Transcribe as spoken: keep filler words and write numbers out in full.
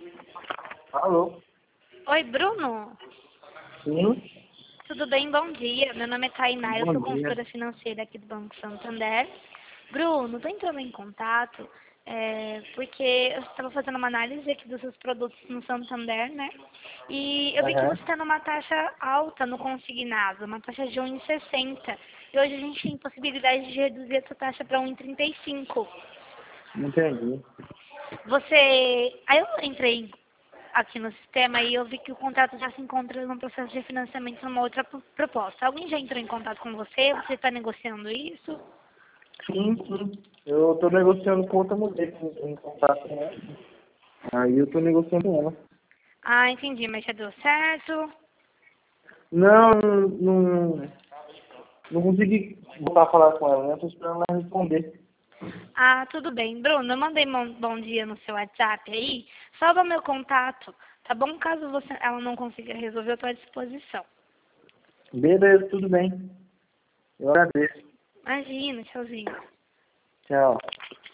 Alô? Oi, Bruno. Sim? Tudo bem? Bom dia. Meu nome é Tainá, eu Bom sou dia. consultora financeira aqui do Banco Santander. Bruno, estou entrando em contato é, porque eu estava fazendo uma análise aqui dos seus produtos no Santander, né? E eu vi que Aham. você está numa taxa alta no consignado, uma taxa de um vírgula sessenta. E hoje a gente tem possibilidade de reduzir essa taxa para um vírgula trinta e cinco. Entendi. Você... Aí eu entrei aqui no sistema e eu vi que o contrato já se encontra no processo de financiamento numa outra pro- proposta. Alguém já entrou em contato com você? Você está negociando isso? Sim, sim. Eu estou negociando com outra mulher que entrou em contato com ela. Aí eu estou negociando com ela. Ah, entendi, mas já deu certo. Não, não, não consegui voltar a falar com ela, né? Estou esperando ela responder. Ah, tudo bem. Bruno, eu mandei bom, bom dia no seu WhatsApp aí. Salva meu contato, tá bom? Caso você, ela não consiga resolver, eu estou à disposição. Beleza, tudo bem. Eu agradeço. Imagina, tchauzinho. Tchau.